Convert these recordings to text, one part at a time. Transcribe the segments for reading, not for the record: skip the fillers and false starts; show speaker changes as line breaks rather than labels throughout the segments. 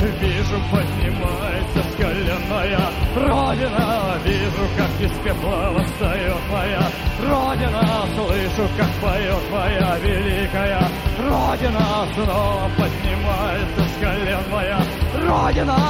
Вижу, поднимается с колен моя Родина. Вижу, как из пепла восстает моя Родина. Слышу, как поет моя великая Родина. Снова поднимается с колен моя Родина.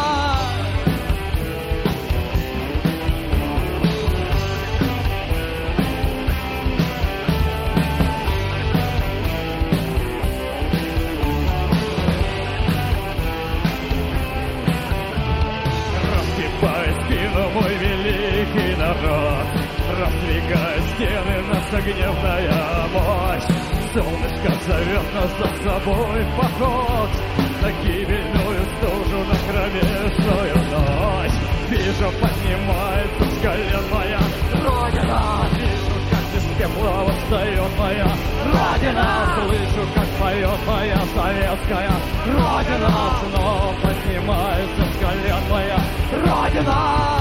Мой великий народ, раздвигая стены, наша гневная мощь. Солнышко зовет нас за собой в поход, на гибельную стужу, на кромешную ночь. Вижу, поднимается с колен моя Родина. Вижу, как из пепла восстает моя Родина. Слышу, как поет моя советская Родина. Снова поднимается с колен моя Родина.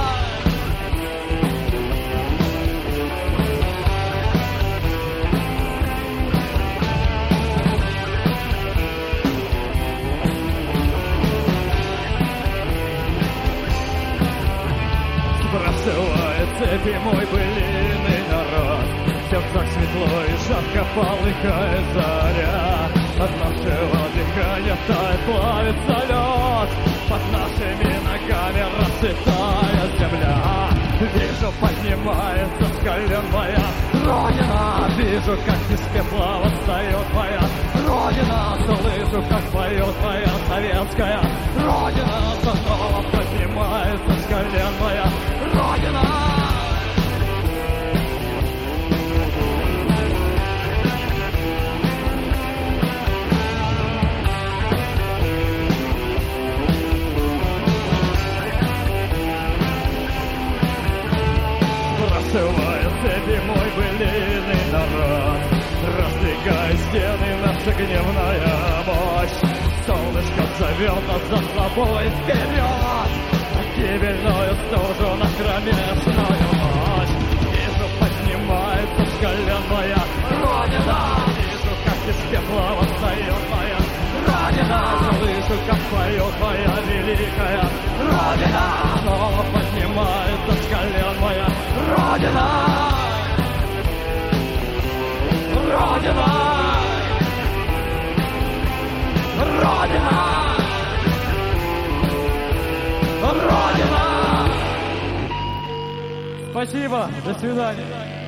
Сбрасывает цепи мой былиный народ, в сердцах светло и жарко полыхает заря. От нашего дыхания тает, плавится лед, под нашими ногами расцветает земля. Вижу, поднимается с колен моя Родина. Вижу, как из пепла восстает моя Родина. Слышу, как поет моя советская Родина. Снова поднимается с колен моя Родина. Сбрасывая цепи мой былиный народ, раздвигая стены, наша гневная мощь. Солнышко зовет нас за собой вперед, на гибельную стужу, на кромешную ночь. Вижу, поднимается с колен моя Родина. Вижу, как из пепла восстает моя Родина. Слышу, как поет моя великая Родина. Снова поднимается с колен моя Родина. Родина. Родина! Родина! Спасибо, до свидания.